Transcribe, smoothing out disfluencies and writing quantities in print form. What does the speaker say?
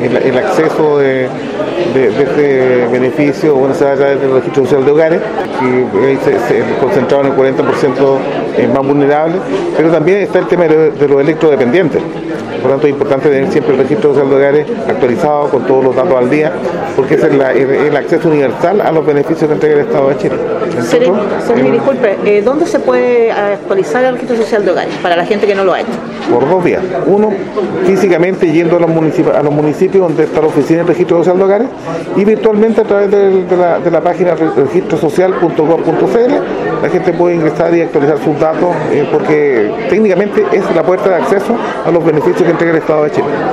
el acceso de este beneficio, bueno, se va a través del registro social de hogares, que se concentrado en el 40% más vulnerable, pero también está el tema de los electrodependientes. Por lo tanto, es importante tener siempre el registro social de hogares actualizado con todos los datos al día, porque es el acceso universal a los beneficios que entrega el Estado de Chile. Seremi, disculpe, ¿dónde se puede actualizar el registro social de hogares para la gente que no lo ha hecho? Por dos vías. Uno, físicamente yendo a los municipios donde está la oficina del registro social de hogares, y virtualmente a través de la página registrosocial.gov.cl. La gente puede ingresar y actualizar sus datos porque técnicamente es la puerta de acceso a los beneficios que entrega el Estado de Chile.